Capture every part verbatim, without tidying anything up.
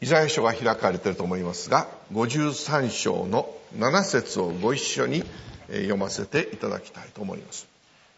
イザヤ書が開かれていると思いますが、ごじゅうさん章のなな節をご一緒に読ませていただきたいと思います。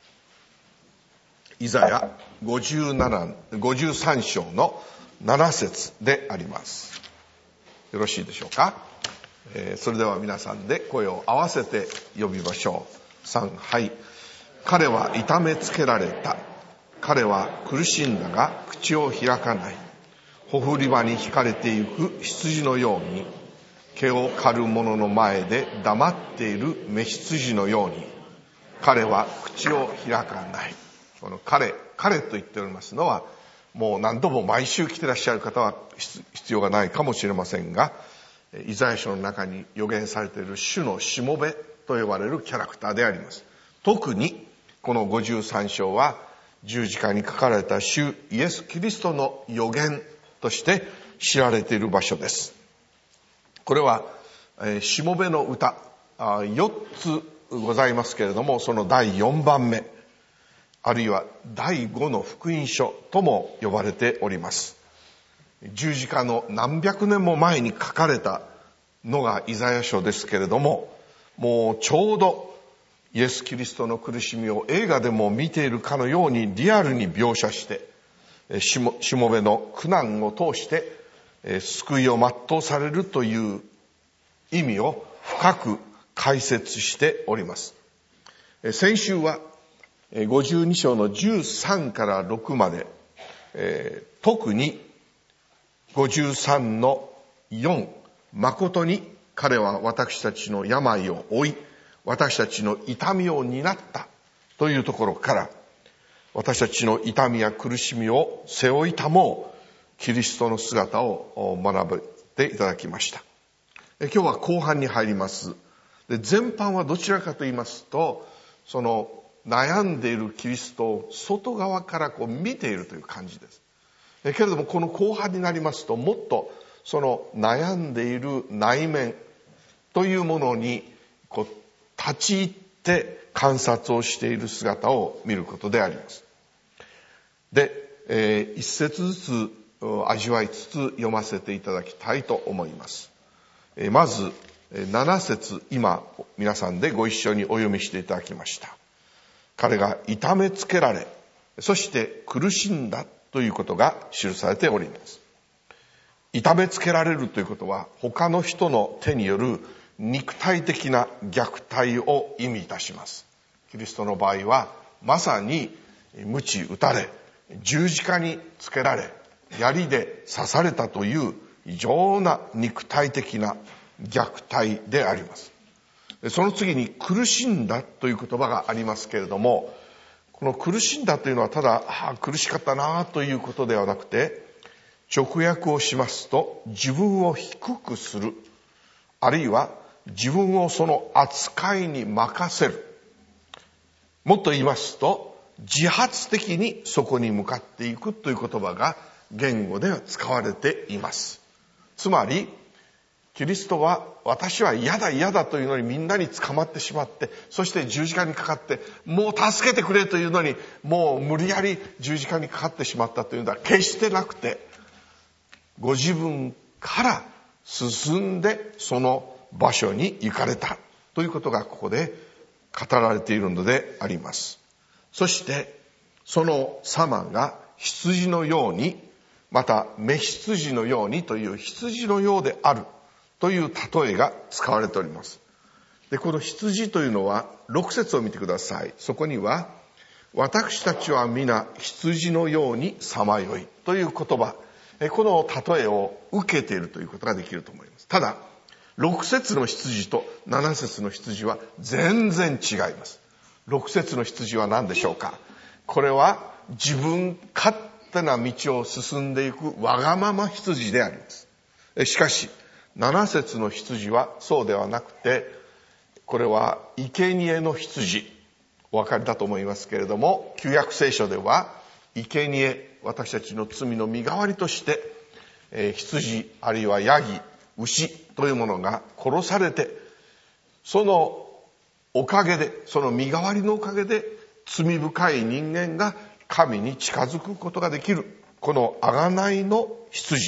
イザヤごじゅうなな、ごじゅうさん章のなな節であります。よろしいでしょうか。えー、それでは皆さんで声を合わせて呼びましょう。さん、はい。彼は痛めつけられた。彼は苦しんだが口を開かない。ほふり場に引かれてゆく羊のように、毛を刈る者の前で黙っている雌羊のように、彼は口を開かない。この彼、彼と言っておりますのは、もう何度も毎週来てらっしゃる方は必要がないかもしれませんが、イザヤ書の中に予言されている主のしもべと呼ばれるキャラクターであります。特にこのごじゅうさん章は十字架に書かれた主イエス・キリストの予言として知られている場所です。これは、えー、しもべの歌よっつございますけれども、そのだいよんばんめ、あるいはだいごの福音書とも呼ばれております。十字架の何百年も前に書かれたのがイザヤ書ですけれども、もうちょうどイエス・キリストの苦しみを映画でも見ているかのようにリアルに描写して、しも、しもべの苦難を通して、えー、救いを全うされるという意味を深く解説しております。えー、先週はごじゅうに章のじゅうさんからろくまで、えー、特にごじゅうさんのよん、誠に彼は私たちの病を負い、私たちの痛みを担ったというところから、私たちの痛みや苦しみを背負いたもうキリストの姿を学べていただきました。今日は後半に入ります。で、前半はどちらかと言いますと、その悩んでいるキリストを外側からこう見ているという感じです。けれどもこの後半になりますと、もっとその悩んでいる内面というものにこう立ち入って観察をしている姿を見ることであります。で、えー、一節ずつ味わいつつ読ませていただきたいと思います。えー、まずなな節、今皆さんでご一緒にお読みしていただきました。彼が痛めつけられ、そして苦しんだということが記されております。痛めつけられるということは、他の人の手による肉体的な虐待を意味いたします。キリストの場合はまさに鞭打たれ、十字架につけられ、槍で刺されたという異常な肉体的な虐待であります。その次に苦しんだという言葉がありますけれども、この苦しんだというのはただ、ああ苦しかったなということではなくて、直訳をしますと自分を低くする、あるいは自分をその扱いに任せる、もっと言いますと自発的にそこに向かっていくという言葉が言語では使われています。つまりキリストは、私は嫌だ嫌だというのにみんなに捕まってしまって、そして十字架にかかって、もう助けてくれというのにもう無理やり十字架にかかってしまったというのは決してなくて、ご自分から進んでその場所に行かれたということがここで語られているのであります。そしてその様が羊のように、また雌羊のようにという羊のようであるという例えが使われております。で、この羊というのはろく節を見てください。そこには私たちは皆羊のようにさまよいという言葉、この例えを受けているということができると思います。ただろく節の羊となな節の羊は全然違います。ろく節の羊は何でしょうか。これは自分勝手な道を進んでいくわがまま羊であります。しかしなな節の羊はそうではなくて、これは生贄の羊、お分かりだと思いますけれども、旧約聖書では生贄、私たちの罪の身代わりとして、えー、羊あるいはヤギ、牛というものが殺されて、そのおかげで、その身代わりのおかげで罪深い人間が神に近づくことができる、この贖いの羊、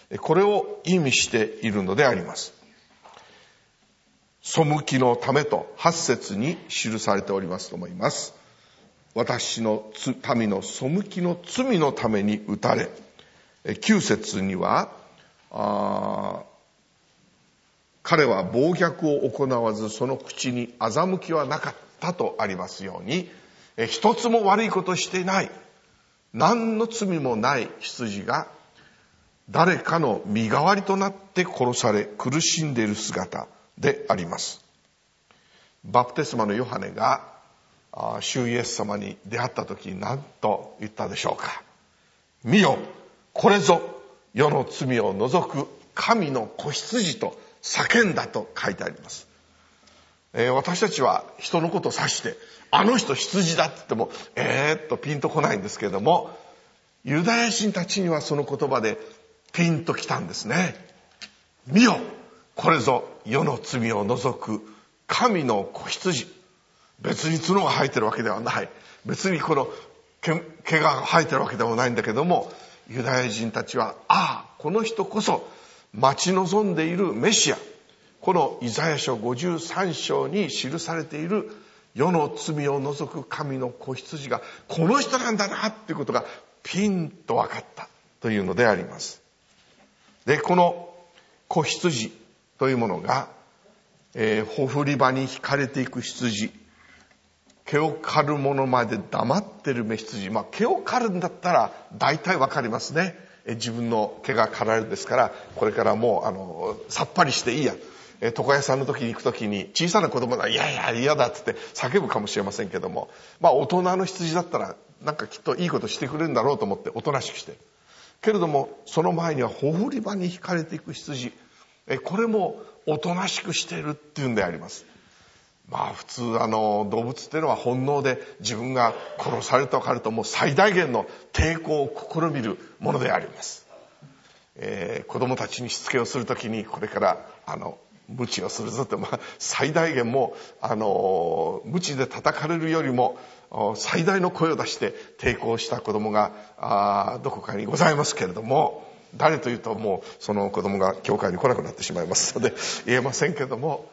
これを意味しているのであります。背きのためとはち節に記されておりますと思います。私の民の背きの罪のために打たれ、きゅう節にはあ彼は暴虐を行わずその口に欺きはなかったとありますように、一つも悪いことしていない、何の罪もない羊が誰かの身代わりとなって殺され苦しんでいる姿であります。バプテスマのヨハネが主イエス様に出会った時に何と言ったでしょうか。見よ、これぞ世の罪を除く神の子羊と叫んだと書いてあります。えー、私たちは人のことを指してあの人羊だって言ってもえーっとピンとこないんですけれども、ユダヤ人たちにはその言葉でピンときたんですね。見よ、これぞ世の罪を除く神の子羊。別に角が生えてるわけではない、別にこの 毛, 毛が生えてるわけでもないんだけども、ユダヤ人たちはああこの人こそ待ち望んでいるメシア、このイザヤ書ごじゅうさん章に記されている世の罪を除く神の子羊がこの人なんだなっていうことがピンと分かったというのであります。で、この子羊というものが、えー、ほふり場に引かれていく羊、毛を刈る者まで黙ってる目羊、まあ毛を刈るんだったら大体わかりますね。え自分の毛が刈られるですから、これからもうあのさっぱりしていいや。え床屋さんの時に行く時に小さな子供がいやいや嫌だって言って叫ぶかもしれませんけども、まあ大人の羊だったらなんかきっといいことしてくれるんだろうと思っておとなしくしてる。けれどもその前にはほふり場に引かれていく羊、えこれもおとなしくしているっていうんであります。まあ普通あの動物っていうのは本能で自分が殺されると分かるともう最大限の抵抗を試みるものであります。えー、子供たちにしつけをするときにこれからあの鞭をするぞって、まあ、最大限もあの鞭で叩かれるよりも最大の声を出して抵抗した子供があどこかにございますけれども、誰というともうその子供が教会に来なくなってしまいますので言えませんけれども、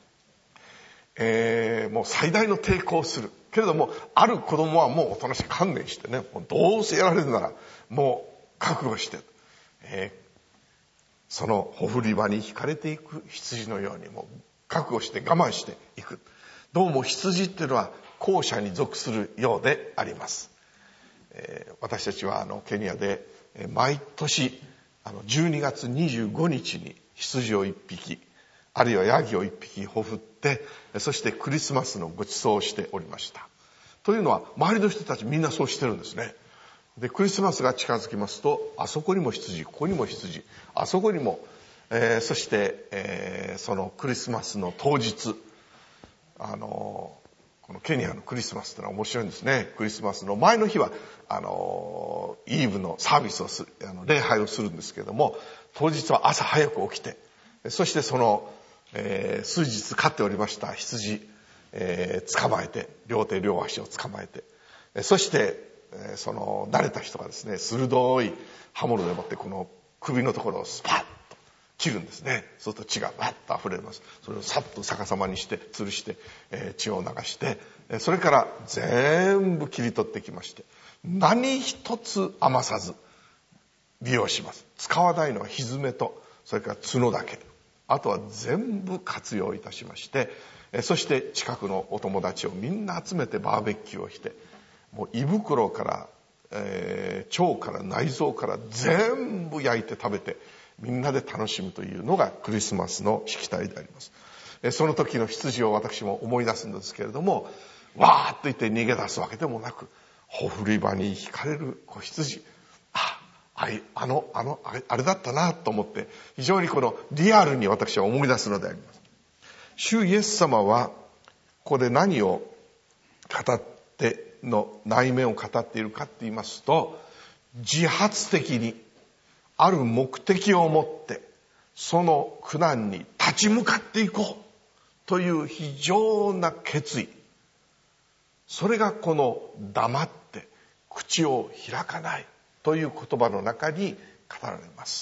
えー、もう最大の抵抗をするけれども、ある子供はもうおとなしく観念してね、もうどうせやられるならもう覚悟して、えーそのほふり場に引かれていく羊のようにもう覚悟して我慢していく。どうも羊っていうのは後者に属するようであります。えー、私たちはあのケニアで毎年あのじゅうにがつにじゅうごにちに羊を一匹あるいはヤギを一匹ほふって、そしてクリスマスのご馳走をしておりました。というのは周りの人たちみんなそうしてるんですね。でクリスマスが近づきますとあそこにも羊、ここにも羊、あそこにも、えー、そして、えー、そのクリスマスの当日、あのこのケニアのクリスマスってのは面白いんですね。クリスマスの前の日はあのイーブのサービスをする、あの礼拝をするんですけれども、当日は朝早く起きて、そしてその、えー、数日飼っておりました羊、えー、捕まえて両手両足を捕まえて、そしてその慣れた人がですね、鋭い刃物でもってこの首のところをスパッと切るんですね。そうすると血がバッと溢れます。それをさっと逆さまにして吊るして、えー、血を流して、それから全部切り取ってきまして、何一つ余さず利用します。使わないのはひづめとそれから角だけ、あとは全部活用いたしまして、そして近くのお友達をみんな集めてバーベキューをして、もう胃袋から、えー、腸から内臓から全部焼いて食べてみんなで楽しむというのがクリスマスのしきたりであります。えその時の羊を私も思い出すんですけれども、わーっと言って逃げ出すわけでもなく、ほふり場に引かれる子羊、あああのあのあれあれだったなと思って、非常にこのリアルに私は思い出すのであります。主イエス様はここで何を語っての内面を語っているかと言いますと、自発的にある目的を持ってその苦難に立ち向かっていこうという非常な決意、それがこの黙って口を開かないという言葉の中に語られます。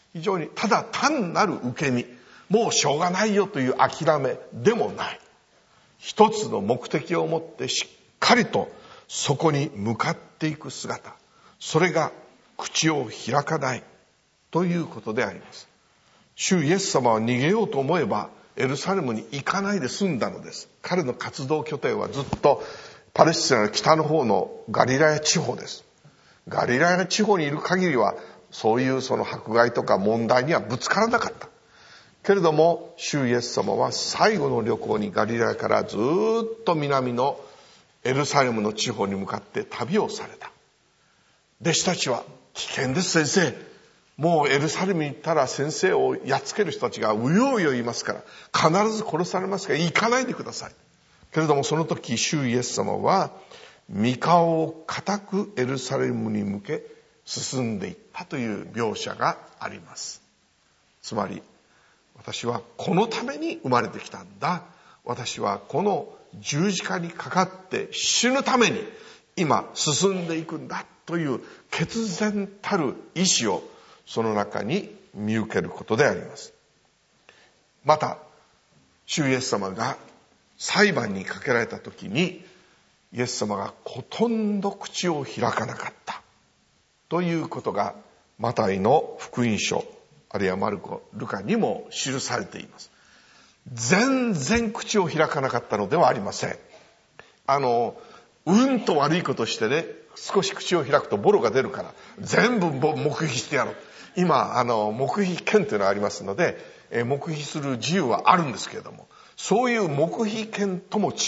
非常にただ単なる受け身、もうしょうがないよという諦めでもない。一つの目的を持ってしっかりとそこに向かっていく姿、それが口を開かないということであります。主イエス様は逃げようと思えばエルサレムに行かないで済んだのです。彼の活動拠点はずっとパレスチナの北の方のガリラヤ地方です。ガリラヤ地方にいる限りはそういうその迫害とか問題にはぶつからなかった。けれども主イエス様は最後の旅行にガリラヤからずっと南のエルサレムの地方に向かって旅をされた。弟子たちは危険です、先生。もうエルサレムに行ったら先生をやっつける人たちがうようよ言いますから、必ず殺されますから行かないでください。けれどもその時主イエス様は御顔を固くエルサレムに向け進んでいったという描写があります。つまり、私はこのために生まれてきたんだ。私はこの十字架にかかって死ぬために今進んでいくんだという決然たる意志をその中に見受けることであります。また、主イエス様が裁判にかけられた時に、イエス様がほとんど口を開かなかったということがマタイの福音書、あるいはマルコ、ルカにも記されています。全然口を開かなかったのではありません。あのうんと悪いことしてね、少し口を開くとボロが出るから全部黙秘してやろう。今あの黙秘権というのがありますので、え黙秘する自由はあるんですけれども、そういう黙秘権とも違う。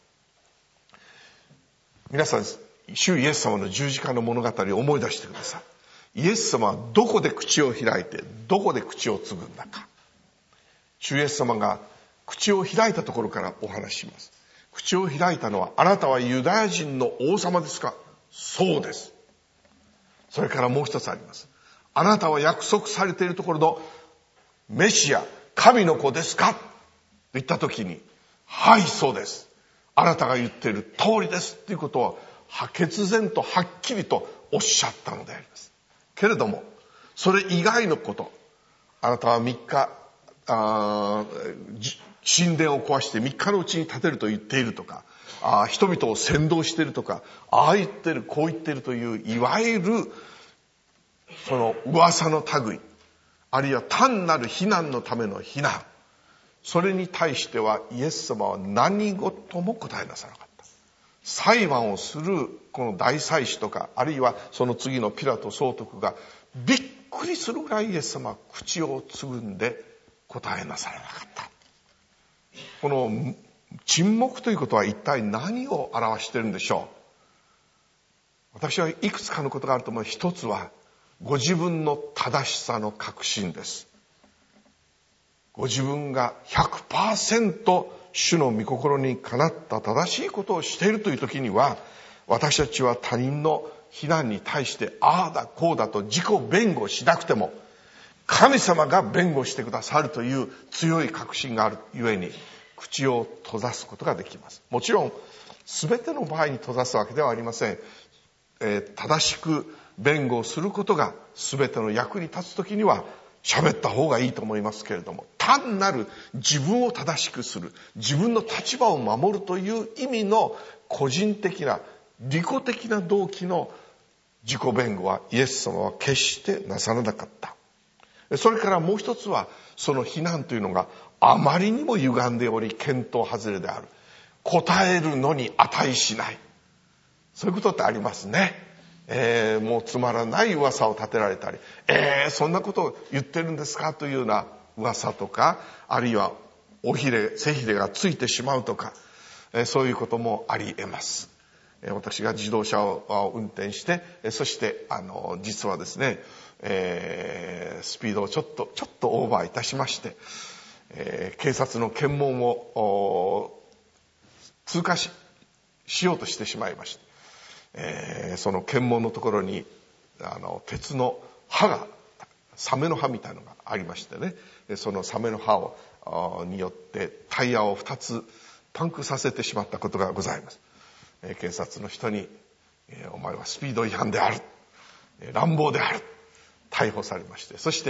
皆さん、主イエス様の十字架の物語を思い出してください。イエス様はどこで口を開いてどこで口をつぐんだか。主イエス様が口を開いたところからお話しします。口を開いたのは、あなたはユダヤ人の王様ですか？そうです。それからもう一つあります。あなたは約束されているところのメシア、神の子ですかと言った時に、はい、そうです。あなたが言っている通りですということは決然とはっきりとおっしゃったのであります。けれどもそれ以外のこと、あなたはみっかあ神殿を壊してみっかのうちに建てると言っているとか、あ人々を扇動しているとか、ああ言ってるこう言ってるといういわゆるその噂の類、あるいは単なる非難のための非難、それに対してはイエス様は何事も答えなさなかった。裁判をするこの大祭司とか、あるいはその次のピラト総督がびっくりするぐらいイエス様は口をつぐんで答えなさらなかった。この沈黙ということは一体何を表しているんでしょう。私はいくつかのことがあると思う。一つはご自分の正しさの確信です。ご自分が ひゃくパーセント 主の御心にかなった正しいことをしているという時には、私たちは他人の非難に対してああだこうだと自己弁護しなくても、神様が弁護してくださるという強い確信があるゆえに口を閉ざすことができます。もちろん全ての場合に閉ざすわけではありません。えー、正しく弁護することが全ての役に立つ時には喋った方がいいと思いますけれども、単なる自分を正しくする、自分の立場を守るという意味の個人的な利己的な動機の自己弁護はイエス様は決してなさらなかった。それからもう一つは、その非難というのがあまりにも歪んでおり見当外れである、答えるのに値しない、そういうことってありますね。えー、もうつまらない噂を立てられたり、えー、そんなことを言ってるんですかというような噂とか、あるいはおひれ背ひれがついてしまうとか、えー、そういうこともあり得ます。えー、私が自動車を運転して、えー、そしてあの実はですね、えー、スピードをちょっとちょっとオーバーいたしまして、えー、警察の検問を通過 し, しようとしてしまいました。えー、その検問のところにあの鉄の刃が、サメの刃みたいなのがありましてね、でそのサメの刃をによってタイヤをふたつパンクさせてしまったことがございます。えー、警察の人に、えー、お前はスピード違反である、乱暴である、逮捕されまして、そして、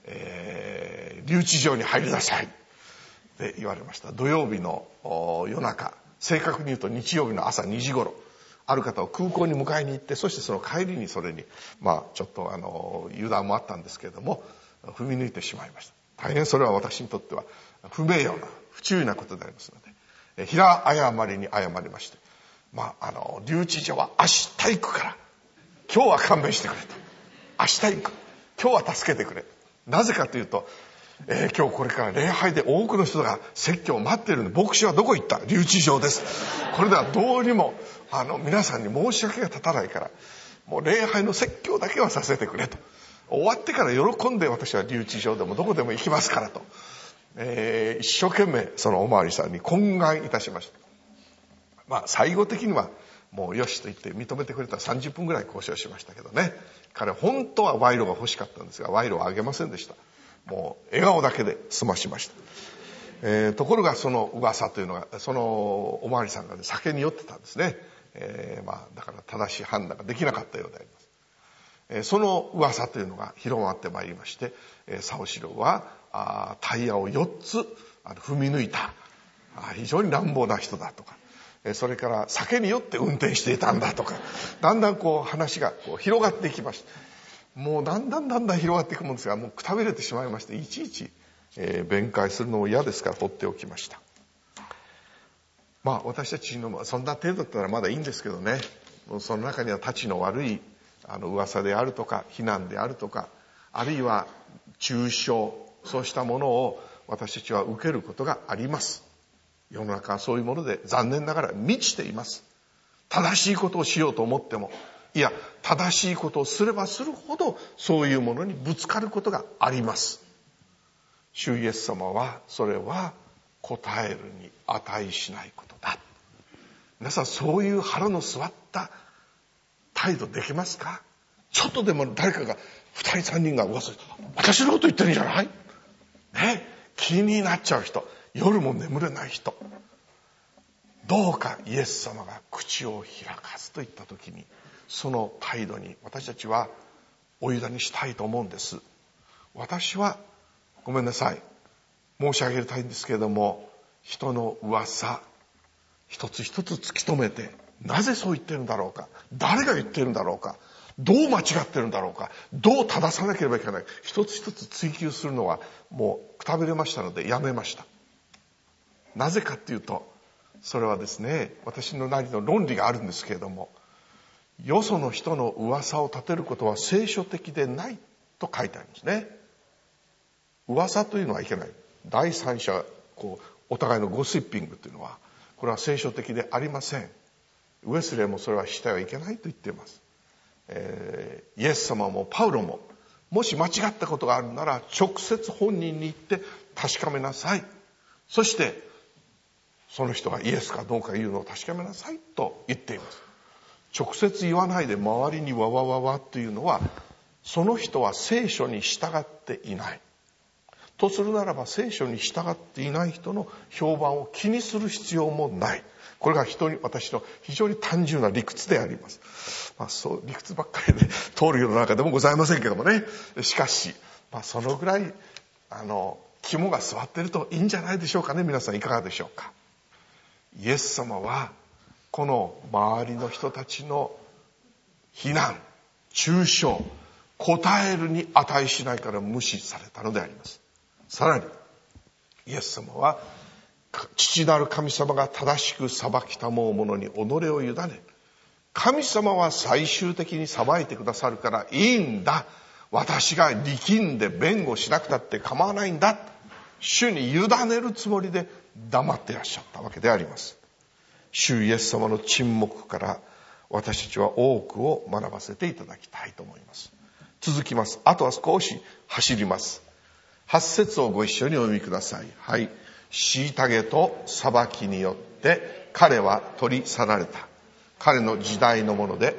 えー、留置場に入りなさいって言われました。土曜日の夜中、正確に言うと日曜日の朝にじ頃、ある方を空港に迎えに行って、そしてその帰りにそれにまあちょっとあの油断もあったんですけれども、踏み抜いてしまいました。大変それは私にとっては不名誉な不注意なことでありますので、平誤りに謝りまして、まああの留置所は明日行くから今日は勘弁してくれと、明日行く、今日は助けてくれ。なぜかというと、えー、今日これから礼拝で多くの人が説教を待っているので、牧師はどこ行った？留置場です。これではどうにもあの皆さんに申し訳が立たないから、もう礼拝の説教だけはさせてくれと。終わってから喜んで私は留置場でもどこでも行きますからと、えー、一生懸命そのお巡りさんに懇願いたしました。まあ最後的にはもうよしと言って認めてくれたらさんじゅっぷんぐらい交渉しましたけどね。彼本当は賄賂が欲しかったんですが、賄賂をあげませんでした。もう笑顔だけで済ましました。えー、ところがその噂というのが、そのお巡りさんが、ね、酒に酔ってたんですね。えー、まあだから正しい判断ができなかったようであります。えー、その噂というのが広まってまいりまして、えー、サオシロはあタイヤをよっつあの踏み抜いた、あ非常に乱暴な人だとか、それから酒に酔って運転していたんだとか、だんだんこう話がこう広がっていきました。もうだんだんだんだん広がっていくもんですが、もうくたびれてしまいまして、いちいち、えー、弁解するのも嫌ですから放っておきました。まあ私たちのそんな程度だったらまだいいんですけどね、その中にはたちの悪いあの噂であるとか非難であるとか、あるいは中傷、そうしたものを私たちは受けることがあります。世の中はそういうもので残念ながら満ちています。正しいことをしようと思っても、いや正しいことをすればするほどそういうものにぶつかることがあります。主イエス様はそれは答えるに値しないことだ。皆さんそういう腹の据わった態度できますか？ちょっとでも誰かが二人三人が噂して、私のこと言ってるんじゃないね、気になっちゃう人、夜も眠れない人、どうかイエス様が口を開かずと言った時に、その態度に私たちはお委ねしたいと思うんです。私はごめんなさい、申し上げたいんですけれども、人の噂一つ一つ突き止めて、なぜそう言ってるんだろうか、誰が言ってるんだろうか、どう間違ってるんだろうか、どう正さなければいけない、一つ一つ追求するのはもうくたびれましたのでやめました。なぜかっていうと、それはですね、私のなりの論理があるんですけれども、よその人の噂を立てることは聖書的でないと書いてありますね。噂というのはいけない。第三者こうお互いのゴシッピングというのは、これは聖書的でありません。ウェスレーもそれはしてはいけないと言っています。えー、イエス様もパウロも、もし間違ったことがあるなら直接本人に言って確かめなさい。そしてその人がイエスかどうか言うのを確かめなさいと言っています。直接言わないで周りにわわわわというのは、その人は聖書に従っていないとするならば、聖書に従っていない人の評判を気にする必要もない。これが人に私の非常に単純な理屈であります。まあそう理屈ばっかりで通る世の中でもございませんけどもね。しかし、まあ、そのぐらいあの肝が据わっているといいんじゃないでしょうかね。皆さんいかがでしょうか。イエス様はこの周りの人たちの非難、中傷、答えるに値しないから無視されたのであります。さらにイエス様は、父なる神様が正しく裁きたもう者に己を委ね、神様は最終的に裁いてくださるからいいんだ、私が力んで弁護しなくたって構わないんだ、主に委ねるつもりで黙っていらっしゃったわけであります。主イエス様の沈黙から私たちは多くを学ばせていただきたいと思います。続きます。あとは少し走ります。はち節をご一緒にお読みください。はい。虐げと裁きによって彼は取り去られた。彼の時代のもので、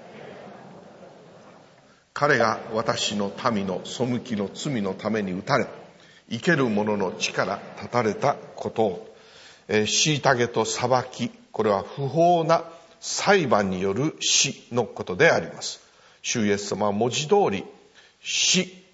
彼が私の民の背きの罪のために打たれ、生ける者の地から立たれたことを、えー、虐げと裁き、これは不法な裁判による死のことであります。主イエス様は文字通り死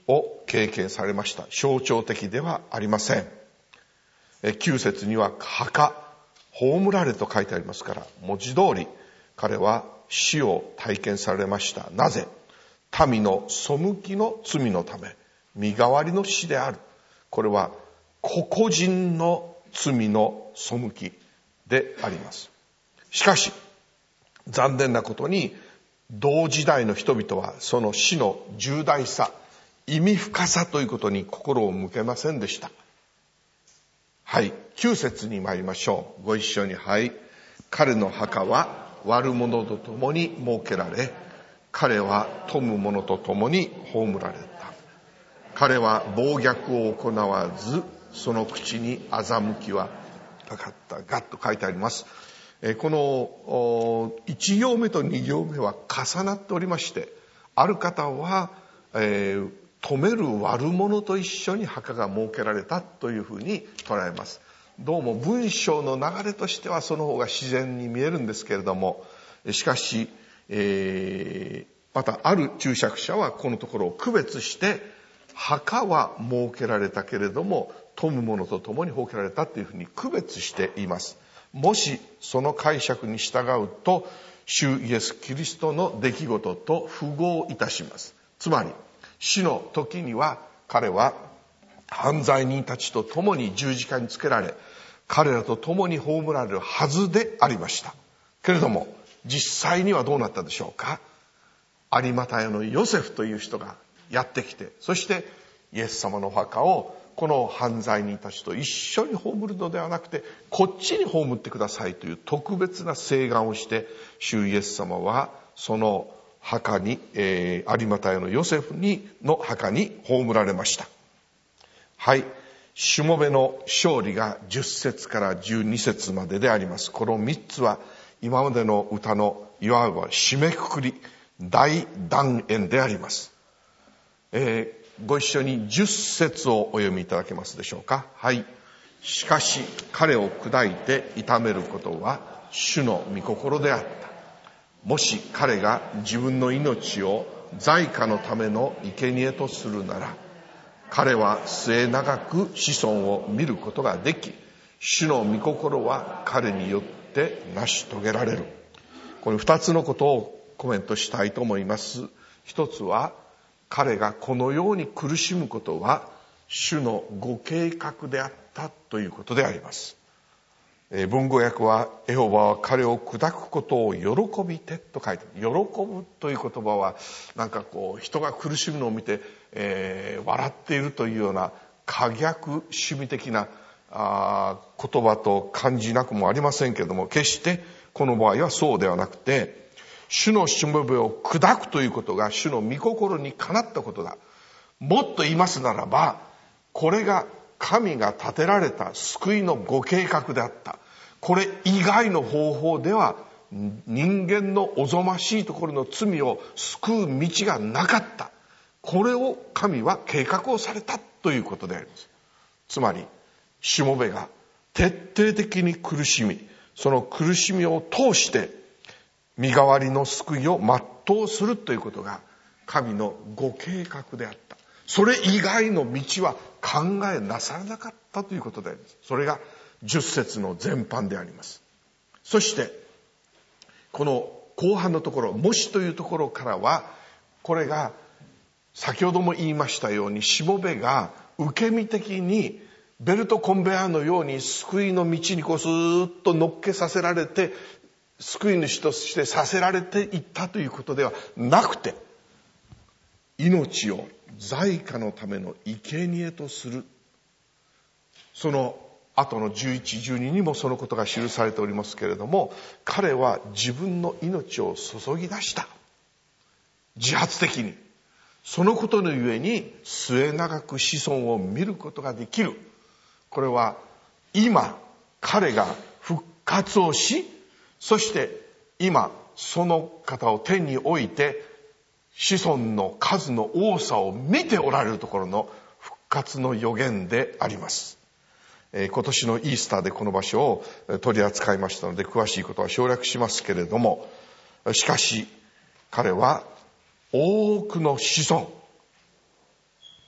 を経験されました。象徴的ではありません。きゅう節には墓、葬られと書いてありますから、文字通り彼は死を体験されました。なぜ？民の背きの罪のため、身代わりの死である。これは個々人の罪の背きであります。しかし残念なことに、同時代の人々はその死の重大さ、意味深さということに心を向けませんでした。はい、きゅう節に参りましょう。ご一緒に。はい。彼の墓は悪者と共に設けられ、彼は富む者と共に葬られた。彼は暴虐を行わず、その口に欺きはなかったがと書いてあります。このいち行目とに行目は重なっておりまして、ある方は、えー、富める悪者と一緒に墓が設けられたというふうに捉えます。どうも文章の流れとしてはその方が自然に見えるんですけれども、しかし、えー、またある注釈者はこのところを区別して、墓は設けられたけれども富む者と共に設けられたというふうに区別しています。もしその解釈に従うと、主イエス・キリストの出来事と符合いたします。つまり死の時には彼は犯罪人たちと共に十字架につけられ、彼らと共に葬られるはずでありました。けれども実際にはどうなったでしょうか。有馬太のヨセフという人がやってきて、そしてイエス様のお墓をこの犯罪人たちと一緒に葬るのではなくて、こっちに葬ってくださいという特別な請願をして、主イエス様はその墓に、えー、有馬太のヨセフにの墓に葬られました。はい、しもべの勝利がじゅっ節からじゅうに節までであります。このみっつは今までの歌のいわば締めくくり、大断言であります。えーご一緒にじゅっ節をお読みいただけますでしょうか。はい。しかし彼を砕いて痛めることは主の御心であった。もし彼が自分の命を罪過のための生贄とするなら、彼は末永く子孫を見ることができ、主の御心は彼によって成し遂げられる。この二つのことをコメントしたいと思います。一つは、彼がこのように苦しむことは主のご計画であったということであります。文語訳は、エホバは彼を砕くことを喜びてと書いてある。喜ぶという言葉はなんかこう人が苦しむのを見て、えー、笑っているというような可逆趣味的なあ言葉と感じなくもありませんけれども、決してこの場合はそうではなくて、主のしもべを砕くということが主の御心にかなったことだ。もっと言いますならば、これが神が立てられた救いのご計画であった。これ以外の方法では人間のおぞましいところの罪を救う道がなかった。これを神は計画をされたということであります。つまりしもべが徹底的に苦しみ、その苦しみを通して身代わりの救いを全うするということが神のご計画であった。それ以外の道は考えなさらなかったということであります。それがじゅっ節の全般であります。そしてこの後半のところ、もしというところからは、これが先ほども言いましたように、しもべが受け身的にベルトコンベヤーのように救いの道にこうスーッと乗っけさせられて、救い主としてさせられていったということではなくて、命を罪過のための生贄とする。その後のじゅういち、じゅうににもそのことが記されておりますけれども、彼は自分の命を注ぎ出した。自発的に。そのことのゆえに末永く子孫を見ることができる。これは今彼が復活をし、そして今その方を天に置いて子孫の数の多さを見ておられるところの復活の予言であります。えー、今年のイースターでこの場所を取り扱いましたので詳しいことは省略しますけれども、しかし彼は多くの子孫、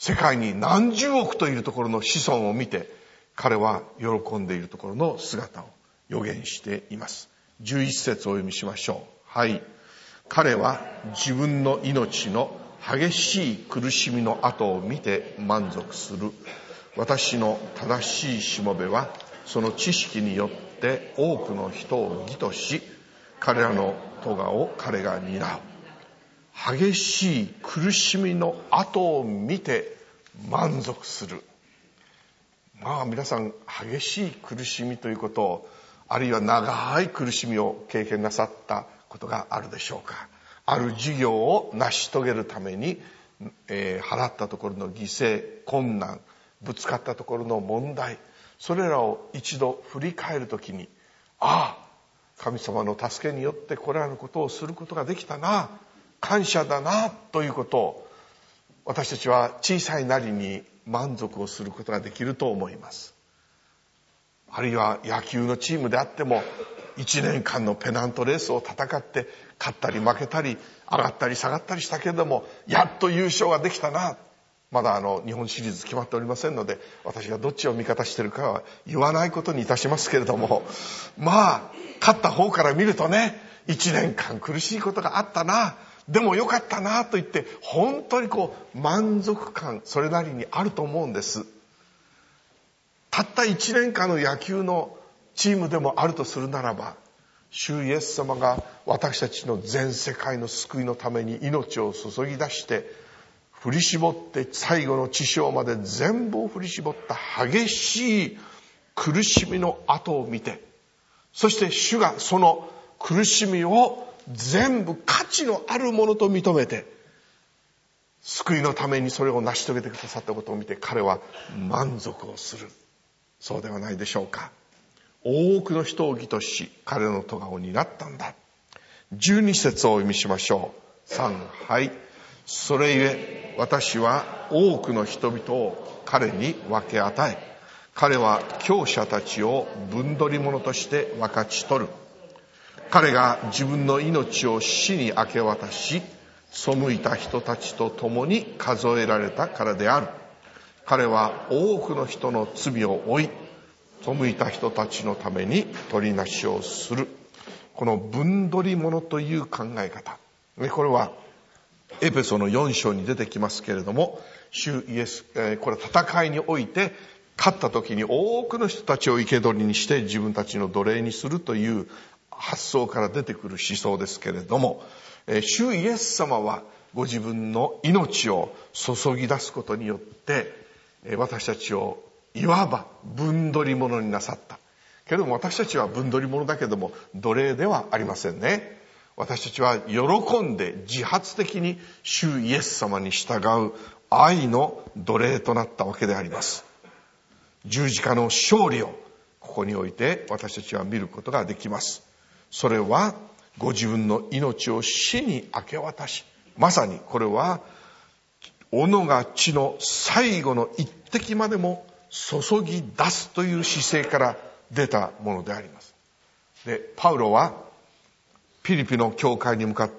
世界に何十億といるところの子孫を見て、彼は喜んでいるところの姿を予言しています。じゅういち節をお読みしましょう。はい。彼は自分の命の激しい苦しみの後を見て満足する。私の正しいしもべはその知識によって多くの人を義とし、彼らの咎を彼が担う。激しい苦しみの後を見て満足する。まあ皆さん、激しい苦しみということを、あるいは長い苦しみを経験なさったことがあるでしょうか。ある事業を成し遂げるために、えー、払ったところの犠牲、困難、ぶつかったところの問題、それらを一度振り返るときに、ああ、神様の助けによってこれらのことをすることができたな、感謝だなということを、私たちは小さいなりに満足をすることができると思います。あるいは野球のチームであっても、いちねんかんのペナントレースを戦って勝ったり負けたり上がったり下がったりしたけれども、やっと優勝ができたな。まだあの日本シリーズ決まっておりませんので、私がどっちを味方しているかは言わないことにいたしますけれども、まあ勝った方から見るとね、いちねんかん苦しいことがあったな、でもよかったなと言って、本当にこう満足感、それなりにあると思うんです。たったいちねんかんの野球のチームでもあるとするならば、主イエス様が私たちの全世界の救いのために命を注ぎ出して、振り絞って最後の地上まで全部を振り絞った激しい苦しみの後を見て、そして主がその苦しみを全部価値のあるものと認めて、救いのためにそれを成し遂げてくださったことを見て、彼は満足をする。そうではないでしょうか。多くの人を義とし、彼の咎を担ったんだ。じゅうに節をお読みしましょう。さん、はい。それゆえ私は多くの人々を彼に分け与え、彼は強者たちを分取り物として分かち取る。彼が自分の命を死に明け渡し、背いた人たちと共に数えられたからである。彼は多くの人の罪を負い、背いた人たちのために取りなしをする。この分取り物という考え方、これはエペソのよん章に出てきますけれども、主イエス、これ戦いにおいて勝った時に多くの人たちを生け捕りにして自分たちの奴隷にするという発想から出てくる思想ですけれども、主イエス様はご自分の命を注ぎ出すことによって私たちをいわば分取り物になさった。けれども私たちは分取り物だけども奴隷ではありませんね。私たちは喜んで自発的に主イエス様に従う愛の奴隷となったわけであります。十字架の勝利をここにおいて私たちは見ることができます。それはご自分の命を死に明け渡し、まさにこれは斧が血の最後の一滴までも注ぎ出すという姿勢から出たものであります。で、パウロはピリピの教会に向かって、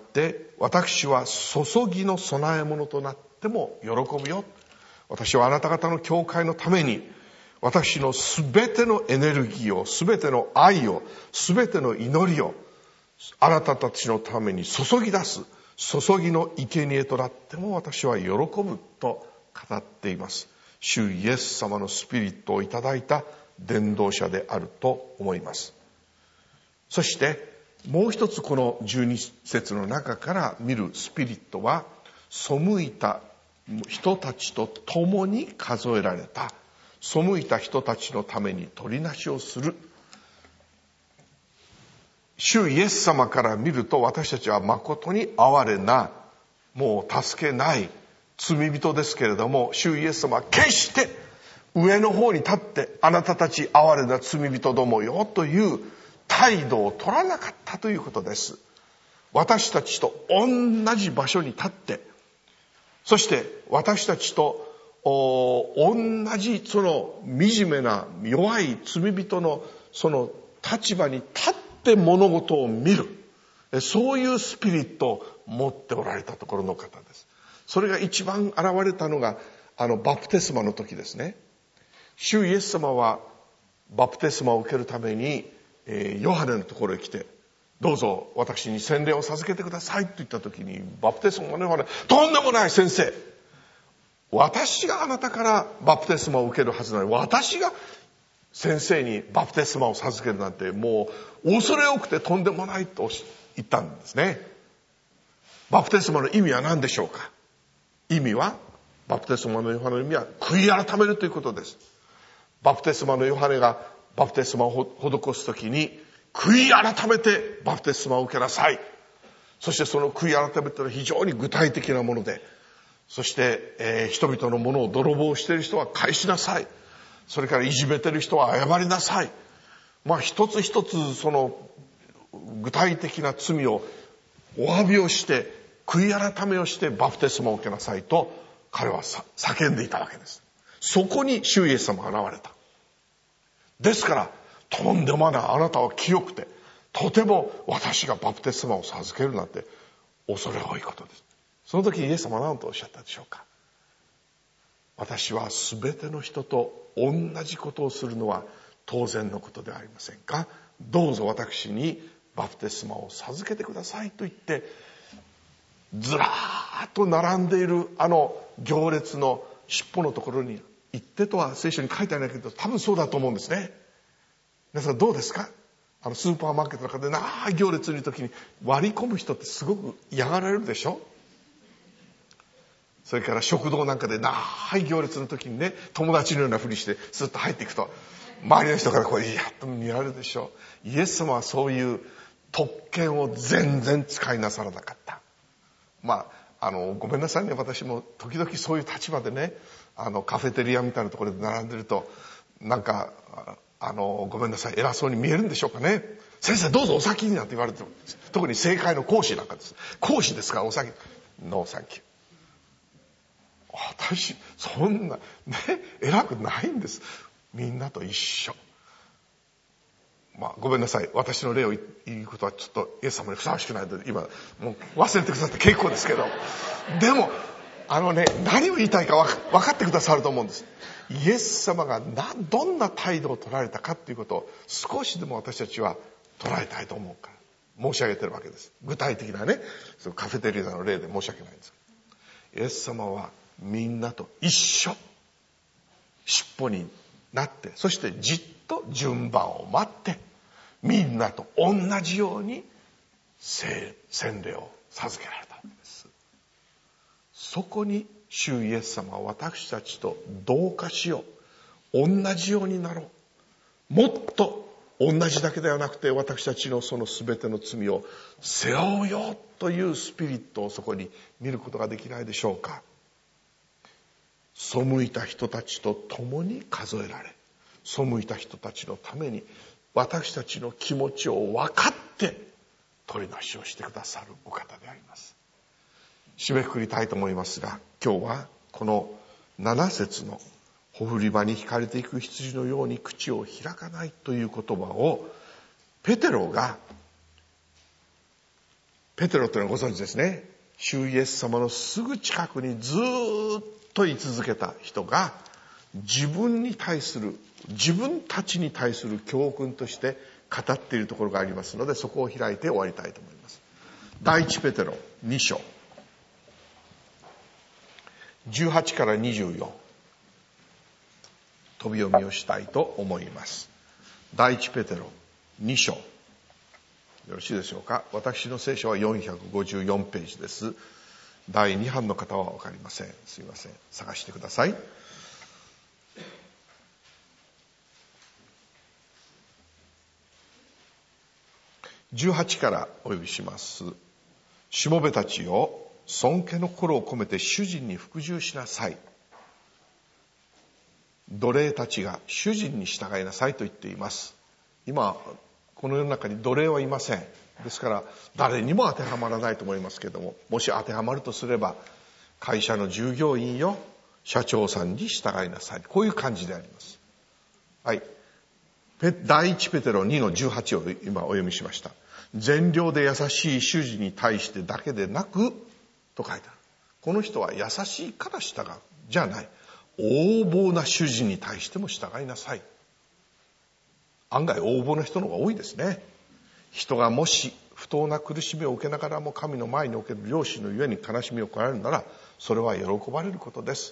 私は注ぎの供え物となっても喜ぶよ。私はあなた方の教会のために私のすべてのエネルギーを、すべての愛を、すべての祈りをあなたたちのために注ぎ出す、注ぎの生贄となっても私は喜ぶと語っています。主イエス様のスピリットをいただいた伝道者であると思います。そしてもう一つ、このじゅうに節の中から見るスピリットは、背いた人たちと共に数えられた、背いた人たちのために取りなしをする。主イエス様から見ると私たちは誠に哀れな、もう助けない罪人ですけれども、主イエス様は決して上の方に立って、あなたたち哀れな罪人どもよという態度を取らなかったということです。私たちと同じ場所に立って、そして私たちと同じその惨めな弱い罪人のその立場に立って物事を見る、そういうスピリットを持っておられたところの方です。それが一番現れたのがあのバプテスマの時ですね。主イエス様はバプテスマを受けるために、えー、ヨハネのところへ来て、どうぞ私に洗礼を授けてくださいと言った時に、バプテスマのヨハネ、とんでもない先生、私があなたからバプテスマを受けるはずなのに、私が先生にバプテスマを授けるなんて、もう恐れ多くてとんでもないと言ったんですね。バプテスマの意味は何でしょうか。意味は、バプテスマのヨハネの意味は悔い改めるということです。バプテスマのヨハネがバプテスマを施すときに、悔い改めてバプテスマを受けなさい。そしてその悔い改めというのは非常に具体的なもので、そして、えー、人々のものを泥棒している人は返しなさい。それからいじめている人は謝りなさい。まあ一つ一つその具体的な罪をお詫びをして、悔い改めをしてバプテスマを受けなさいと彼は叫んでいたわけです。そこに主イエス様が現れた。ですから、とんでもない、あなたは清くて、とても私がバプテスマを授けるなんて恐れ多いことです。その時イエス様は何とおっしゃったでしょうか。私はすべての人と同じことをするのは当然のことではありませんか。どうぞ私にバプテスマを授けてくださいと言って、ずらーっと並んでいるあの行列の尻尾のところに行ってとは聖書に書いてあるんだけど、多分そうだと思うんですね。皆さんどうですか。あのスーパーマーケットの中で長い行列にいる時に割り込む人ってすごく嫌がられるでしょ。それから食堂なんかで長い行列の時にね、友達のようなふりしてスッと入っていくと、周りの人からこうやっと見られるでしょう。イエス様はそういう特権を全然使いなさらなかった。まあ、あのごめんなさいね、私も時々そういう立場でね、あのカフェテリアみたいなところで並んでると、なんかあのごめんなさい、偉そうに見えるんでしょうかね。先生どうぞお先になんて言われても、特に正解の講師なんかです。講師ですからお先、ノーサンキュー。私そんなね偉くないんです。みんなと一緒。まあごめんなさい、私の例を言うことはちょっとイエス様にふさわしくないので今もう忘れてくださって結構ですけど、でもあのね、何を言いたいか分かってくださると思うんです。イエス様がなどんな態度を取られたかっていうことを少しでも私たちは捉えたいと思うから申し上げてるわけです。具体的なね、そのカフェテリアの例で申し訳ないんですけど、イエス様はみんなと一緒、尻尾になって、そしてじっと順番を待って、みんなと同じように洗礼を授けられたわけです。そこに主イエス様は私たちと同化しよう、同じようになろう、もっと同じだけではなくて私たちのその全ての罪を背負うよというスピリットをそこに見ることができないでしょうか。背いた人たちと共に数えられ、背いた人たちのために私たちの気持ちを分かって取りなしをしてくださるお方であります。締めくくりたいと思いますが、今日はこのなな節のほふり場に引かれていく羊のように口を開かないという言葉をペテロが、ペテロというのはご存知ですね。主イエス様のすぐ近くにずっと居続けた人が自分に対する、自分たちに対する教訓として語っているところがありますので、そこを開いて終わりたいと思います。第一ペテロに章じゅうはちからにじゅうよん、飛び読みをしたいと思います。第一ペテロに章、よろしいでしょうか。私の聖書はよんひゃくごじゅうよんページです。だいに版の方は分かりません。すいません、探してください。じゅうはちからお読みします。しもべたちよ、尊敬の心を込めて主人に服従しなさい。奴隷たちが主人に従いなさいと言っています。今この世の中に奴隷はいません。ですから誰にも当てはまらないと思いますけれども、もし当てはまるとすれば、会社の従業員よ、社長さんに従いなさい、こういう感じであります。はい、第一ペテロにのじゅうはちを今お読みしました。善良で優しい主人に対してだけでなくと書いてある。この人は優しいから従うじゃない。 横暴な主人に対しても従いなさい。案外横暴な人の方が多いですね。人がもし不当な苦しみを受けながらも神の前における良心のゆえに悲しみをこられるなら、それは喜ばれることです。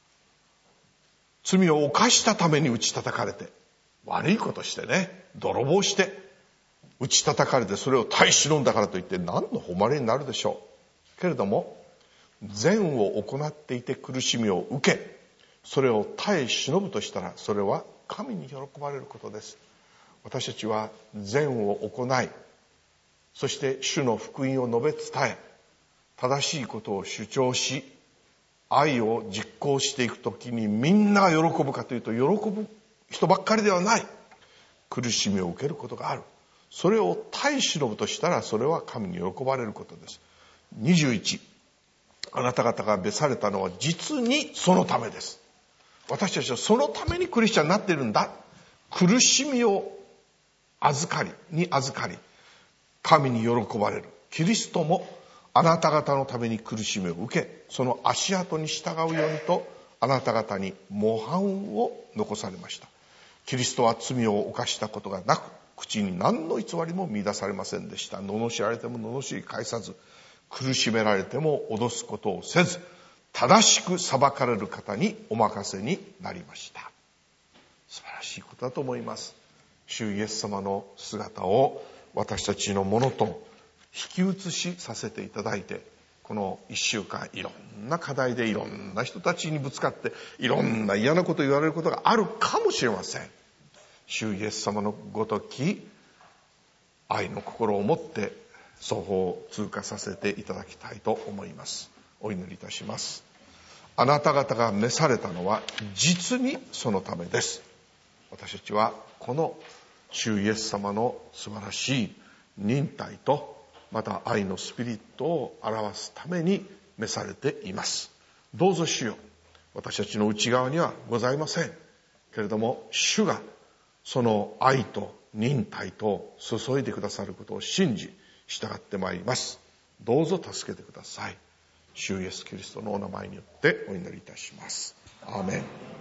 罪を犯したために打ち叩かれて、悪いことしてね、泥棒して打ち叩かれて、それを耐え忍んだからといって何の誉れになるでしょう。けれども善を行っていて苦しみを受け、それを耐え忍ぶとしたら、それは神に喜ばれることです。私たちは善を行い、そして主の福音を述べ伝え、正しいことを主張し、愛を実行していくときに、みんなが喜ぶかというと、喜ぶ人ばっかりではない。苦しみを受けることがある。それを耐え忍ぶとしたら、それは神に喜ばれることです。にじゅういち、あなた方が召されたのは実にそのためです。私たちはそのためにクリスチャンになっているんだ。苦しみを預かりに預かり、神に喜ばれる。キリストもあなた方のために苦しみを受け、その足跡に従うようにと、あなた方に模範を残されました。キリストは罪を犯したことがなく、口に何の偽りも見出されませんでした。罵られても罵り返さず、苦しめられても脅すことをせず、正しく裁かれる方にお任せになりました。素晴らしいことだと思います。主イエス様の姿を私たちのものと引き写しさせていただいて、この一週間いろんな課題でいろんな人たちにぶつかって、いろんな嫌なこと言われることがあるかもしれません。主イエス様のごとき愛の心を持って双方を通過させていただきたいと思います。お祈りいたします。あなた方が召されたのは実にそのためです。私たちはこの主イエス様の素晴らしい忍耐と、また愛のスピリットを表すために召されています。どうぞ主よ、私たちの内側にはございませんけれども、主がその愛と忍耐と注いでくださることを信じ従ってまいります。どうぞ助けてください。主イエスキリストのお名前によってお祈りいたします。アーメン。